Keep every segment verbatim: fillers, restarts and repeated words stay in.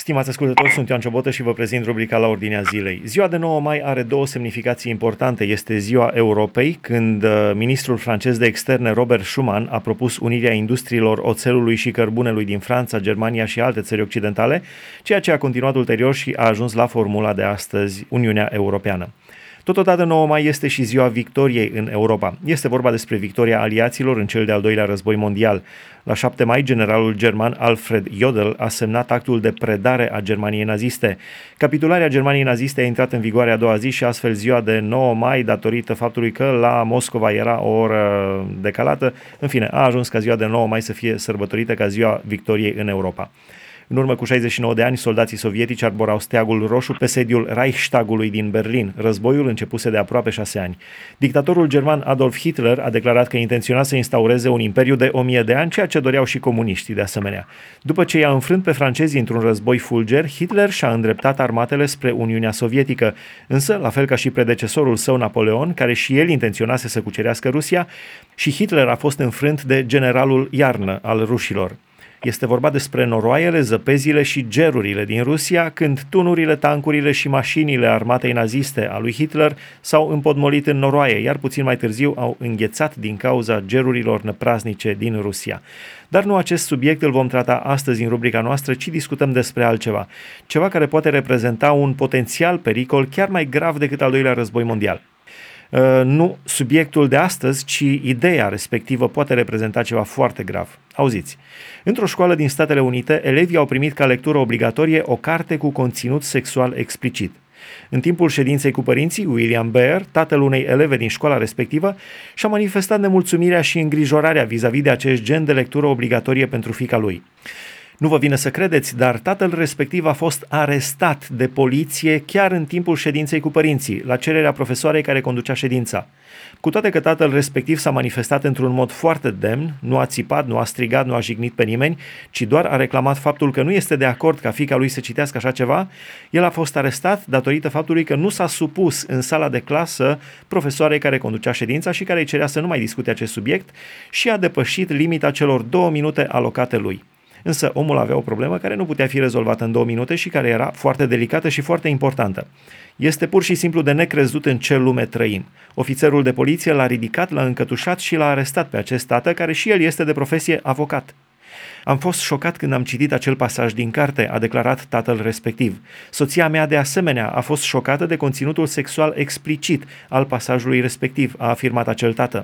Stimați ascultători, sunt Ioan Ciobotă și vă prezint rubrica La Ordinea Zilei. Ziua de nouă mai are două semnificații importante. Este Ziua Europei, când ministrul francez de externe Robert Schuman a propus unirea industriilor oțelului și cărbunelui din Franța, Germania și alte țări occidentale, ceea ce a continuat ulterior și a ajuns la formula de astăzi, Uniunea Europeană. Totodată nouă mai este și ziua victoriei în Europa. Este vorba despre victoria aliaților în cel de-al doilea război mondial. La șapte mai, generalul german Alfred Jodl a semnat actul de predare a Germaniei naziste. Capitularea Germaniei naziste a intrat în vigoare a doua zi și astfel ziua de nouă mai, datorită faptului că la Moscova era o oră decalată, în fine, a ajuns ca ziua de nouă mai să fie sărbătorită ca ziua victoriei în Europa. În urmă cu șaizeci și nouă de ani, soldații sovietici arborau steagul roșu pe sediul Reichstagului din Berlin. Războiul începuse de aproape șase ani. Dictatorul german Adolf Hitler a declarat că intenționa să instaureze un imperiu de o mie de ani, ceea ce doreau și comuniștii de asemenea. După ce i-a înfrânt pe francezi într-un război fulger, Hitler și-a îndreptat armatele spre Uniunea Sovietică. Însă, la fel ca și predecesorul său Napoleon, care și el intenționase să cucerească Rusia, și Hitler a fost înfrânt de generalul Iarnă al rușilor. Este vorba despre noroaiele, zăpezile și gerurile din Rusia, când tunurile, tancurile și mașinile armatei naziste a lui Hitler s-au împodmolit în noroaie, iar puțin mai târziu au înghețat din cauza gerurilor năpraznice din Rusia. Dar nu acest subiect îl vom trata astăzi în rubrica noastră, ci discutăm despre altceva. Ceva care poate reprezenta un potențial pericol chiar mai grav decât al doilea război mondial. Uh, nu subiectul de astăzi, ci ideea respectivă poate reprezenta ceva foarte grav. Auziți, într-o școală din Statele Unite, elevii au primit ca lectură obligatorie o carte cu conținut sexual explicit. În timpul ședinței cu părinții, William Baer, tatăl unei eleve din școala respectivă, și-a manifestat nemulțumirea și îngrijorarea vis-a-vis de acest gen de lectură obligatorie pentru fiica lui. Nu vă vine să credeți, dar tatăl respectiv a fost arestat de poliție chiar în timpul ședinței cu părinții, la cererea profesoarei care conducea ședința. Cu toate că tatăl respectiv s-a manifestat într-un mod foarte demn, nu a țipat, nu a strigat, nu a jignit pe nimeni, ci doar a reclamat faptul că nu este de acord ca fiica lui să citească așa ceva, el a fost arestat datorită faptului că nu s-a supus în sala de clasă profesoarei care conducea ședința și care îi cerea să nu mai discute acest subiect și a depășit limita celor două minute alocate lui. Însă omul avea o problemă care nu putea fi rezolvată în două minute și care era foarte delicată și foarte importantă. Este pur și simplu de necrezut în ce lume trăim. Ofițerul de poliție l-a ridicat, l-a încătușat și l-a arestat pe acest tată, care și el este de profesie avocat. Am fost șocat când am citit acel pasaj din carte, a declarat tatăl respectiv. Soția mea de asemenea a fost șocată de conținutul sexual explicit al pasajului respectiv, a afirmat acel tată.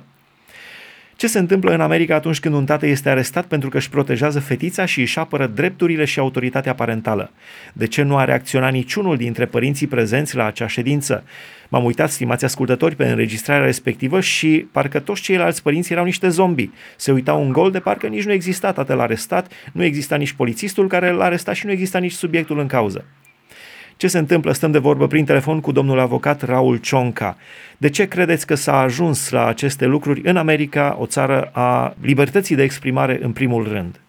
Ce se întâmplă în America atunci când un tată este arestat pentru că își protejează fetița și își apără drepturile și autoritatea parentală? De ce nu a reacționat niciunul dintre părinții prezenți la acea ședință? M-am uitat, stimați ascultători, pe înregistrarea respectivă și parcă toți ceilalți părinți erau niște zombi. Se uitau în gol de parcă nici nu exista tatăl arestat, nu exista nici polițistul care l-a arestat și nu exista nici subiectul în cauză. Ce se întâmplă? Stăm de vorbă prin telefon cu domnul avocat Raul Cionca. De ce credeți că s-a ajuns la aceste lucruri în America, o țară a libertății de exprimare în primul rând?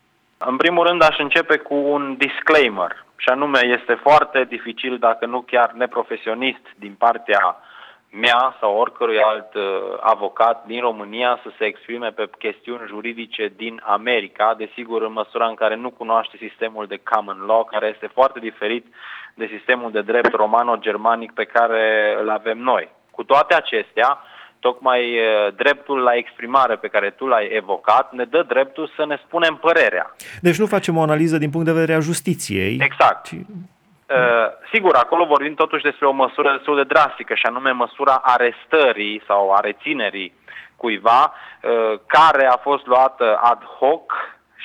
În primul rând aș începe cu un disclaimer, și anume este foarte dificil, dacă nu chiar neprofesionist din partea mea sau oricărui alt uh, avocat din România să se exprime pe chestiuni juridice din America, desigur în măsura în care nu cunoaște sistemul de common law, care este foarte diferit de sistemul de drept romano-germanic pe care îl avem noi. Cu toate acestea, tocmai uh, dreptul la exprimare pe care tu l-ai evocat ne dă dreptul să ne spunem părerea. Deci nu facem o analiză din punct de vedere a justiției. Exact. Ci... Uh, sigur, acolo vorbim totuși despre o măsură destul de drastică, și anume măsura arestării sau a reținerii cuiva, uh, care a fost luată ad hoc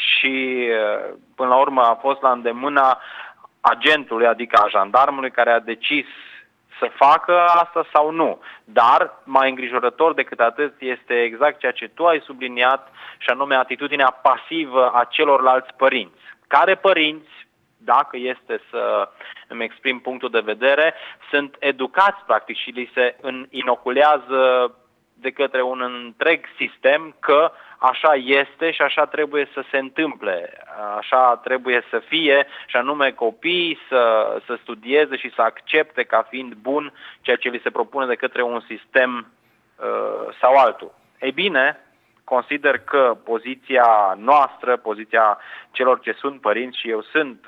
și uh, până la urmă a fost la îndemâna agentului, adică a jandarmului, care a decis să facă asta sau nu. Dar, mai îngrijorător decât atât, este exact ceea ce tu ai subliniat, și anume atitudinea pasivă a celorlalți părinți. Care părinți, dacă este să îmi exprim punctul de vedere, sunt educați practic și li se inoculează de către un întreg sistem că așa este și așa trebuie să se întâmple, așa trebuie să fie, și anume copiii să, să studieze și să accepte ca fiind bun ceea ce li se propune de către un sistem uh, sau altul. Ei bine, consider că poziția noastră, poziția celor ce sunt părinți, și eu sunt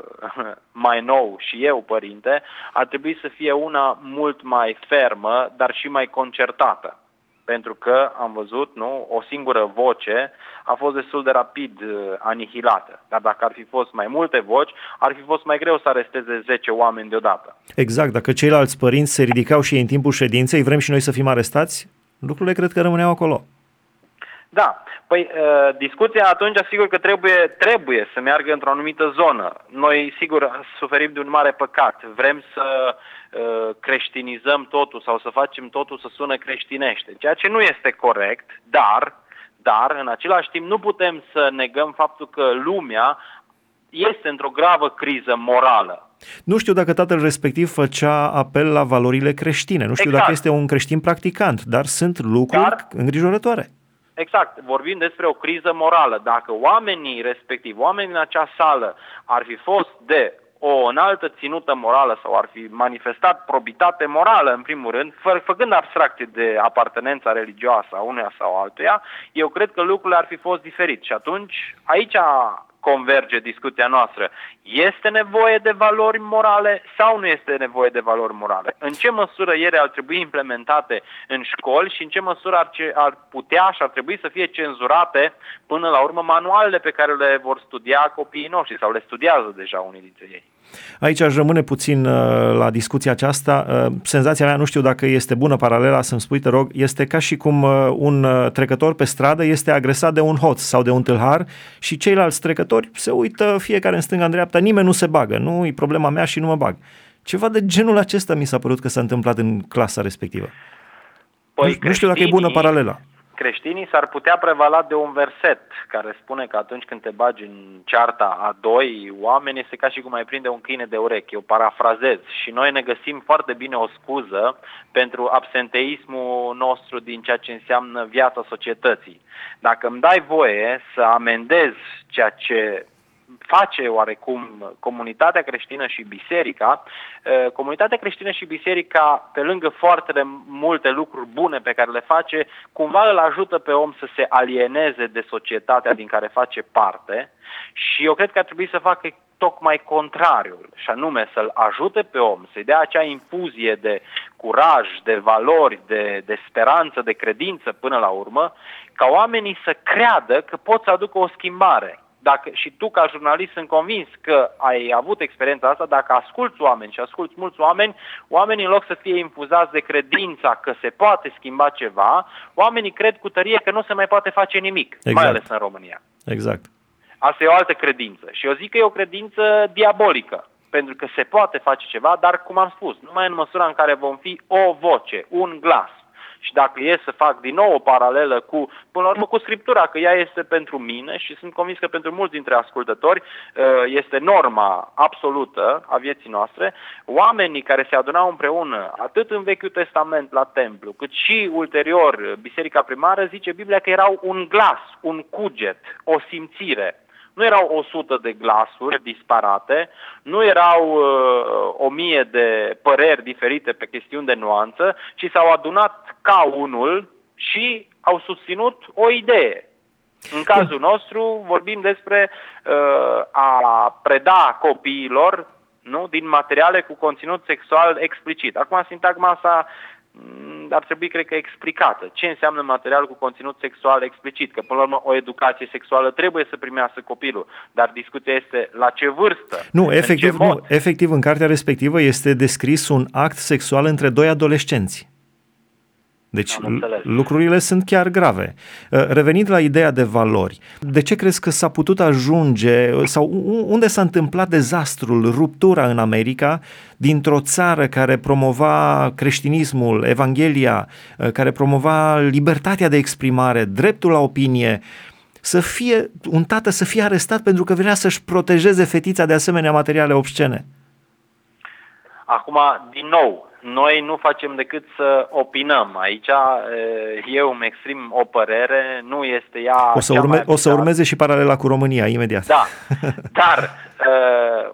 mai nou și eu părinte, ar trebui să fie una mult mai fermă, dar și mai concertată. Pentru că am văzut, nu, o singură voce a fost destul de rapid uh, anihilată. Dar dacă ar fi fost mai multe voci, ar fi fost mai greu să aresteze zece oameni deodată. Exact, dacă ceilalți părinți se ridicau și ei în timpul ședinței, vrem și noi să fim arestați, lucrurile cred că rămâneau acolo. Da, păi uh, discuția atunci, sigur că trebuie, trebuie să meargă într-o anumită zonă. Noi, sigur, suferim de un mare păcat. Vrem să uh, creștinizăm totul sau să facem totul să sună creștinește, ceea ce nu este corect, dar, dar, în același timp, nu putem să negăm faptul că lumea este într-o gravă criză morală. Nu știu dacă tatăl respectiv făcea apel la valorile creștine, nu știu exact. Dacă este un creștin practicant, dar sunt lucruri dar, îngrijorătoare. Exact, vorbim despre o criză morală. Dacă oamenii respectivi, oamenii din acea sală ar fi fost de o înaltă ținută morală sau ar fi manifestat probitate morală, în primul rând, fă, făcând abstracție de apartenența religioasă a uneia sau altuia, eu cred că lucrurile ar fi fost diferite. Și atunci, aici converge discuția noastră. Este nevoie de valori morale sau nu este nevoie de valori morale? În ce măsură ele ar trebui implementate în școli și în ce măsură ar, ce, ar putea și ar trebui să fie cenzurate până la urmă manualele pe care le vor studia copiii noștri sau le studiază deja unii dintre ei? Aici aș rămâne puțin uh, la discuția aceasta. Uh, senzația mea, nu știu dacă este bună paralela, să-mi spui, te rog, este ca și cum uh, un uh, trecător pe stradă este agresat de un hoț sau de un tâlhar și ceilalți trecători se uită fiecare în stânga, în dreapta, nimeni nu se bagă, nu e problema mea și nu mă bag. Ceva de genul acesta mi s-a părut că s-a întâmplat în clasa respectivă. Păi nu știu dacă e bună paralela. Creștinii s-ar putea prevala de un verset care spune că atunci când te bagi în cearta a doi oameni este ca și cum ai prinde un câine de urechi. Eu parafrazez și noi ne găsim foarte bine o scuză pentru absenteismul nostru din ceea ce înseamnă viața societății. Dacă îmi dai voie să amendez ceea ce face oarecum comunitatea creștină și biserica, comunitatea creștină și biserica, pe lângă foarte multe lucruri bune pe care le face, cumva îl ajută pe om să se alieneze de societatea din care face parte și eu cred că ar trebui să facă tocmai contrariul, și anume să-l ajute pe om, să-i dea acea infuzie de curaj, de valori, de, de speranță, de credință până la urmă, ca oamenii să creadă că pot să aducă o schimbare. Dacă, și tu ca jurnalist sunt convins că ai avut experiența asta, dacă asculți oameni și asculți mulți oameni, oamenii în loc să fie infuzați de credința că se poate schimba ceva, oamenii cred cu tărie că nu se mai poate face nimic, exact. Mai ales în România. Exact. Asta e o altă credință și eu zic că e o credință diabolică, pentru că se poate face ceva, dar cum am spus, numai în măsura în care vom fi o voce, un glas. Și dacă e să fac din nou o paralelă cu, până la urmă, cu Scriptura, că ea este pentru mine și sunt convins că pentru mulți dintre ascultători este norma absolută a vieții noastre, oamenii care se adunau împreună, atât în Vechiul Testament la templu, cât și ulterior biserica primară, zice Biblia că erau un glas, un cuget, o simțire. Nu erau o sută de glasuri disparate, nu erau uh, o mie de păreri diferite pe chestiuni de nuanță, ci s-au adunat ca unul și au susținut o idee. În cazul nostru vorbim despre uh, a preda copiilor, nu, din materiale cu conținut sexual explicit. Acum sintagma asta ar trebui, cred că, explicată. Ce înseamnă material cu conținut sexual explicit? Că, până la urmă, o educație sexuală trebuie să primească copilul, dar discuția este la ce vârstă? Nu, efectiv, nu, efectiv în cartea respectivă este descris un act sexual între doi adolescenți. Deci lucrurile sunt chiar grave. Revenind la ideea de valori, de ce crezi că s-a putut ajunge sau unde s-a întâmplat dezastrul, ruptura în America dintr-o țară care promova creștinismul, Evanghelia, care promova libertatea de exprimare, dreptul la opinie, să fie un tată să fie arestat pentru că vrea să-și protejeze fetița de asemenea materiale obscene? Acum, din nou, noi nu facem decât să opinăm. Aici eu îmi exprim o părere, nu este ea... O să, urme, o să urmeze și paralela cu România, imediat. Da, dar uh, unul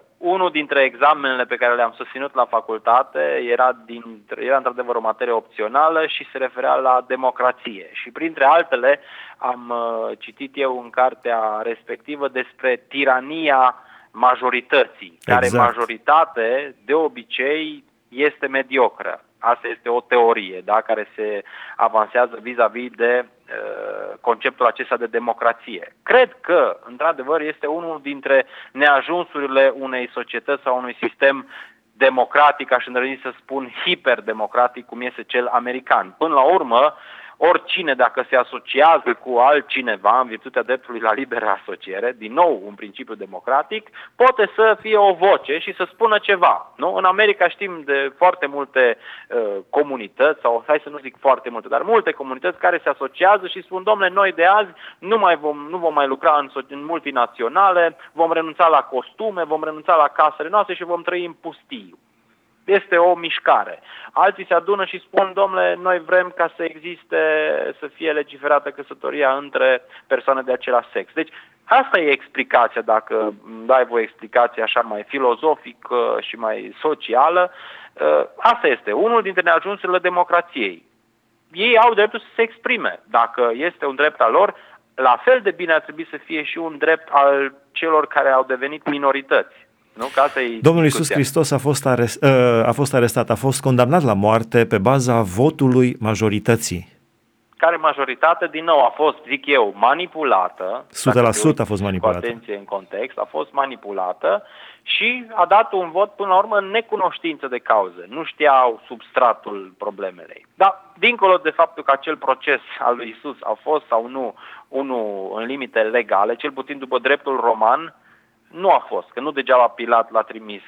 unul dintre examenele pe care le-am susținut la facultate era, din, era într-adevăr o materie opțională și se referea la democrație. Și printre altele am uh, citit eu în cartea respectivă despre tirania majorității, exact. Care majoritate de obicei este mediocră. Asta este o teorie, da, care se avansează vis-a-vis de uh, conceptul acesta de democrație. Cred că, într-adevăr, este unul dintre neajunsurile unei societăți sau unui sistem democratic, aș îndrăzni să spun hiperdemocratic, cum este cel american. Până la urmă, oricine, dacă se asociază cu altcineva în virtutea dreptului la liberă asociere, din nou un principiu democratic, poate să fie o voce și să spună ceva. Nu? În America știm de foarte multe uh, comunități, sau hai să nu zic foarte multe, dar multe comunități care se asociază și spun, domnule, noi de azi nu, mai vom, nu vom mai lucra în, în multinaționale, vom renunța la costume, vom renunța la casele noastre și vom trăi în pustiu. Este o mișcare. Alții se adună și spun, domnule, noi vrem ca să existe, să fie legiferată căsătoria între persoane de același sex. Deci, asta e explicația, dacă dai voi explicație așa mai filozofică și mai socială. Asta este unul dintre neajunsurile democrației. Ei au dreptul să se exprime. Dacă este un drept al lor, la fel de bine ar trebui să fie și un drept al celor care au devenit minorități. Nu? Domnul Iisus Hristos a fost, arest, a fost arestat, a fost condamnat la moarte pe baza votului majorității. Care majoritate, din nou, a fost, zic eu, manipulată. o sută la sută a fost manipulată. Cu atenție în context, a fost manipulată și a dat un vot, până la urmă, în necunoștință de cauză. Nu știau substratul problemelei. Dar, dincolo de faptul că acel proces al lui Iisus a fost sau nu unul în limite legale, cel puțin după dreptul roman, nu a fost, că nu degeaba Pilat l-a trimis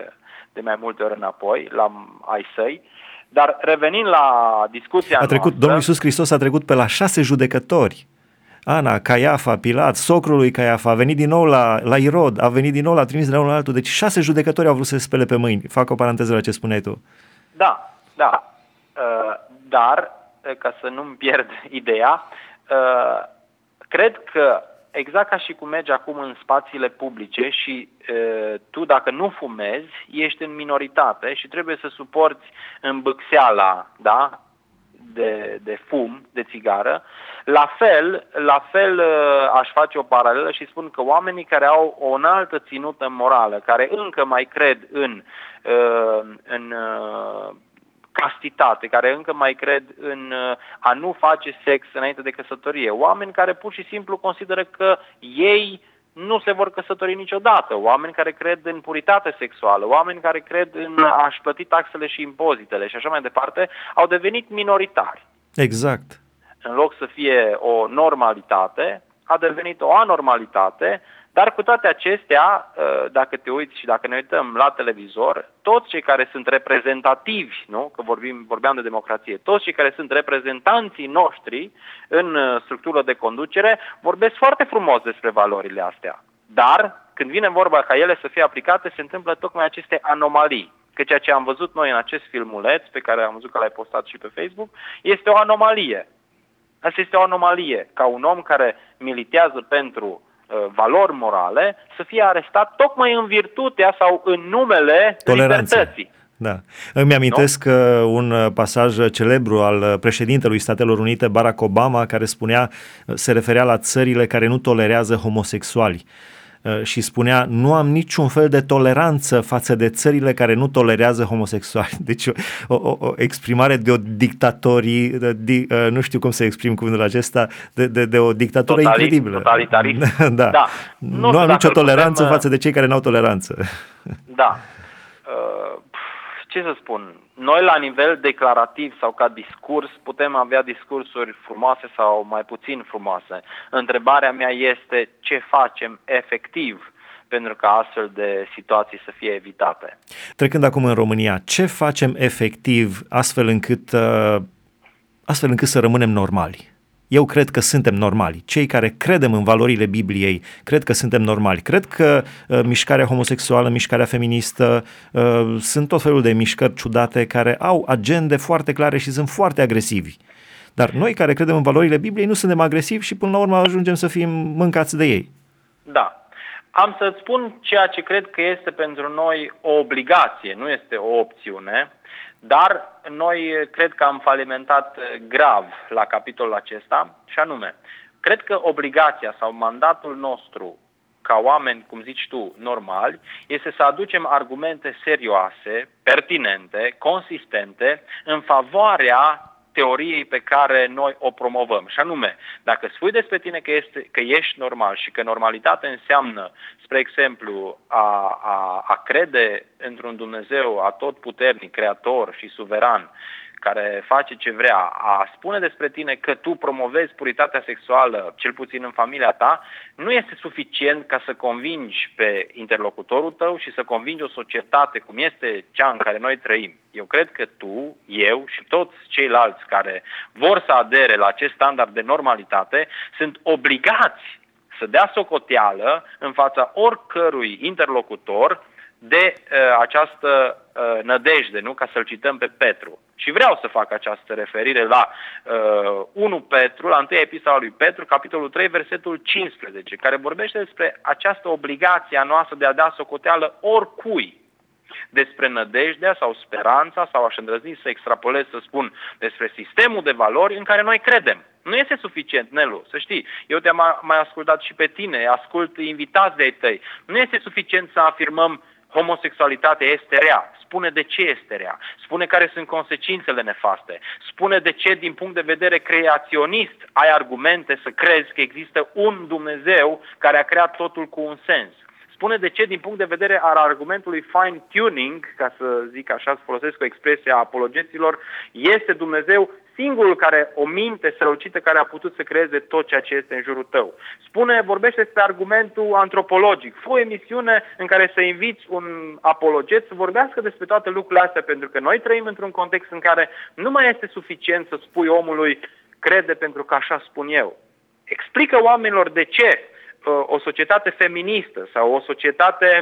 de mai multe ori înapoi, la ai săi. Dar revenind la discuția a trecut, noastră... Domnul Iisus Hristos a trecut pe la șase judecători. Ana, Caiafa, Pilat, socrul lui Caiafa, a venit din nou la, la Irod, a venit din nou, l-a trimis de la unul la altul. Deci șase judecători au vrut să se spele pe mâini. Fac o paranteză la ce spuneai tu. Da, da. Uh, dar, ca să nu-mi pierd ideea, uh, cred că exact ca și cum mergi acum în spațiile publice și e, tu, dacă nu fumezi, ești în minoritate și trebuie să suporți îmbâxeala, da, de, de fum, de țigară. La fel, la fel aș face o paralelă și spun că oamenii care au o înaltă ținută morală, care încă mai cred în, în castitate, care încă mai cred în a nu face sex înainte de căsătorie, oameni care pur și simplu consideră că ei nu se vor căsători niciodată, oameni care cred în puritate sexuală, oameni care cred în a-și plăti taxele și impozitele și așa mai departe, au devenit minoritari. Exact. În loc să fie o normalitate, a devenit o anormalitate. Dar cu toate acestea, dacă te uiți și dacă ne uităm la televizor, toți cei care sunt reprezentativi, nu? Că vorbim, vorbeam de democrație, toți cei care sunt reprezentanții noștri în structură de conducere vorbesc foarte frumos despre valorile astea. Dar, când vine vorba ca ele să fie aplicate, se întâmplă tocmai aceste anomalii. Că ceea ce am văzut noi în acest filmuleț, pe care am văzut că l-ai postat și pe Facebook, este o anomalie. Asta este o anomalie, ca un om care militează pentru valori morale, să fie arestat tocmai în virtutea sau în numele toleranței. Libertății. Da. Îmi amintesc no? un pasaj celebru al președintelui Statelor Unite, Barack Obama, care spunea, se referea la țările care nu tolerează homosexuali și spunea, nu am niciun fel de toleranță față de țările care nu tolerează homosexuali. Deci o, o, o exprimare de o dictatorie, de, de, nu știu cum să exprim cuvântul acesta, de, de, de o dictatură Totalist, incredibilă. Totalitarist. Da. Da. Nu, nu am nicio toleranță putem... față de cei care n-au toleranță. Da. Uh, ce să spun? Noi la nivel declarativ sau ca discurs putem avea discursuri frumoase sau mai puțin frumoase. Întrebarea mea este ce facem efectiv pentru ca astfel de situații să fie evitate. Trecând acum în România, ce facem efectiv astfel încât, astfel încât să rămânem normali? Eu cred că suntem normali. Cei care credem în valorile Bibliei, cred că suntem normali. Cred că uh, mișcarea homosexuală, mișcarea feministă, uh, sunt tot felul de mișcări ciudate care au agende foarte clare și sunt foarte agresivi. Dar noi care credem în valorile Bibliei nu suntem agresivi și până la urmă ajungem să fim mâncați de ei. Da. Am să-ți spun ceea ce cred că este pentru noi o obligație, nu este o opțiune, dar noi cred că am falimentat grav la capitolul acesta, și anume, cred că obligația sau mandatul nostru ca oameni, cum zici tu, normali, este să aducem argumente serioase, pertinente, consistente, în favoarea teoriei pe care noi o promovăm. Și anume, dacă spui despre tine că, este, că ești normal și că normalitatea înseamnă, spre exemplu, a, a, a crede într-un Dumnezeu atotputernic, creator și suveran, care face ce vrea, a spune despre tine că tu promovezi puritatea sexuală, cel puțin în familia ta, nu este suficient ca să convingi pe interlocutorul tău și să convingi o societate cum este cea în care noi trăim. Eu cred că tu, eu și toți ceilalți care vor să adere la acest standard de normalitate sunt obligați să dea socoteală în fața oricărui interlocutor de uh, această uh, nădejde, nu? Ca să-l cităm pe Petru. Și vreau să fac această referire la uh, unu Petru, la întâia epistola lui Petru, capitolul trei, versetul cincisprezece, care vorbește despre această obligație a noastră de a da socoteală oricui despre nădejdea sau speranța, sau aș îndrăzni să extrapolez să spun despre sistemul de valori în care noi credem. Nu este suficient, Nelu, să știi. Eu te-am mai ascultat și pe tine, ascult invitați de-ai tăi. Nu este suficient să afirmăm homosexualitatea este rea. Spune de ce este rea. Spune care sunt consecințele nefaste. Spune de ce, din punct de vedere creaționist, ai argumente să crezi că există un Dumnezeu care a creat totul cu un sens. Spune de ce, din punct de vedere al argumentului fine-tuning, ca să zic așa, să folosesc o expresie a apologeților, este Dumnezeu singurul care, o minte strălucită care a putut să creeze tot ceea ce este în jurul tău. Spune, vorbește despre argumentul antropologic. Fă o emisiune în care să inviți un apologet să vorbească despre toate lucrurile astea, pentru că noi trăim într-un context în care nu mai este suficient să spui omului crede pentru că așa spun eu. Explică oamenilor de ce o societate feministă sau o societate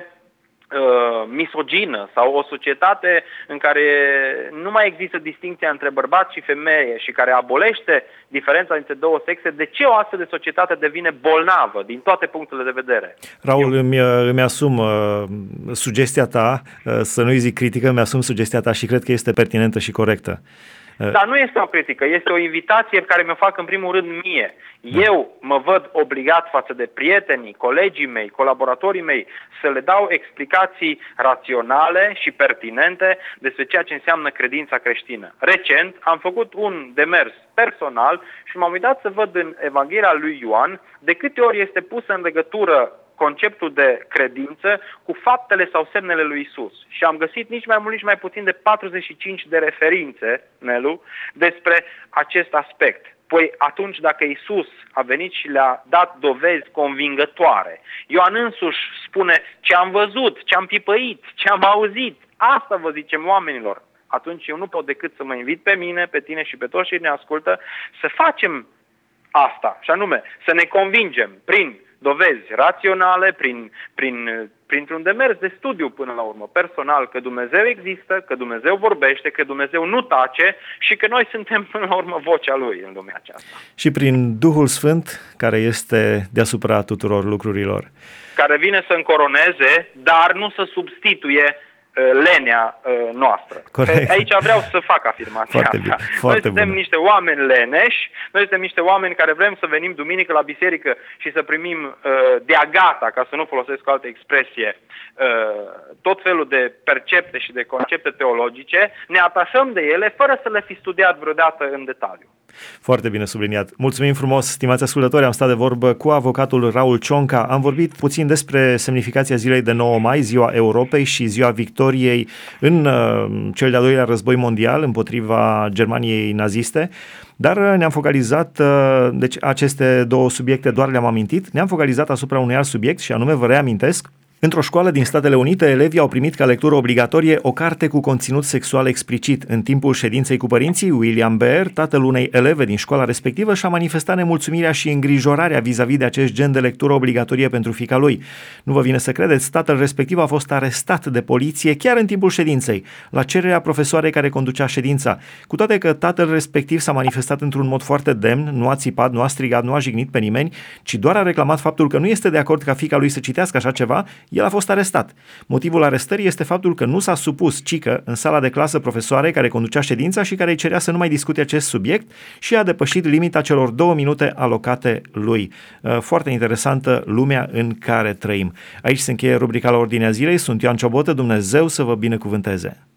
uh, misogină sau o societate în care nu mai există distinția între bărbat și femeie și care abolește diferența dintre două sexe, de ce o astfel de societate devine bolnavă din toate punctele de vedere? Raul, Eu... îmi, îmi asum uh, sugestia ta, uh, să nu-i zic critică, îmi asum sugestia ta și cred că este pertinentă și corectă. Dar nu este o critică, este o invitație pe care mi-o fac în primul rând mie. Eu mă văd obligat față de prietenii, colegii mei, colaboratorii mei, să le dau explicații raționale și pertinente despre ceea ce înseamnă credința creștină. Recent am făcut un demers personal și m-am uitat să văd în Evanghelia lui Ioan de câte ori este pusă în legătură conceptul de credință cu faptele sau semnele lui Isus. Și am găsit nici mai mult, nici mai puțin de patruzeci și cinci de referințe, Nelu, despre acest aspect. Păi atunci dacă Isus a venit și le-a dat dovezi convingătoare, Ioan însuși spune ce am văzut, ce am pipăit, ce am auzit, asta vă zicem oamenilor. Atunci eu nu pot decât să mă invit pe mine, pe tine și pe toți cei ne ascultă să facem asta, și anume să ne convingem prin dovezi raționale, prin, prin, printr-un demers de studiu până la urmă, personal, că Dumnezeu există, că Dumnezeu vorbește, că Dumnezeu nu tace și că noi suntem până la urmă vocea Lui în lumea aceasta. Și prin Duhul Sfânt, care este deasupra tuturor lucrurilor. Care vine să încoroneze, dar nu să substituie lenea uh, noastră. Corect. Aici vreau să fac afirmația foarte asta. Bine, foarte noi suntem bună. niște oameni leneși, noi suntem niște oameni care vrem să venim duminică la biserică și să primim uh, de-a gata, ca să nu folosesc o altă expresie, uh, tot felul de percepte și de concepte teologice, ne atașăm de ele fără să le fi studiat vreodată în detaliu. Foarte bine subliniat. Mulțumim frumos, stimați ascultători, am stat de vorbă cu avocatul Raul Cionca. Am vorbit puțin despre semnificația zilei de nouă mai, ziua Europei și ziua victoriei în uh, cel de-al doilea război mondial împotriva Germaniei naziste, dar uh, ne-am focalizat, uh, deci aceste două subiecte doar le-am amintit, ne-am focalizat asupra unui alt subiect și anume, vă reamintesc, Într-o școală din Statele Unite, elevii au primit ca lectură obligatorie o carte cu conținut sexual explicit. În timpul ședinței cu părinții, William Baer, tatăl unei eleve din școala respectivă, și-a manifestat nemulțumirea și îngrijorarea vis-a-vis de acest gen de lectură obligatorie pentru fiica lui. Nu vă vine să credeți, tatăl respectiv a fost arestat de poliție chiar în timpul ședinței, la cererea profesoarei care conducea ședința. Cu toate că tatăl respectiv s-a manifestat într-un mod foarte demn, nu a țipat, nu a strigat, nu a jignit pe nimeni, ci doar a reclamat faptul că nu este de acord ca fiica lui să citească așa ceva, el a fost arestat. Motivul arestării este faptul că nu s-a supus cică în sala de clasă profesoarei care conducea ședința și care îi cerea să nu mai discute acest subiect și a depășit limita celor două minute alocate lui. Foarte interesantă lumea în care trăim. Aici se încheie rubrica la Ordinea Zilei. Sunt Ioan Ciobotă, Dumnezeu să vă binecuvânteze.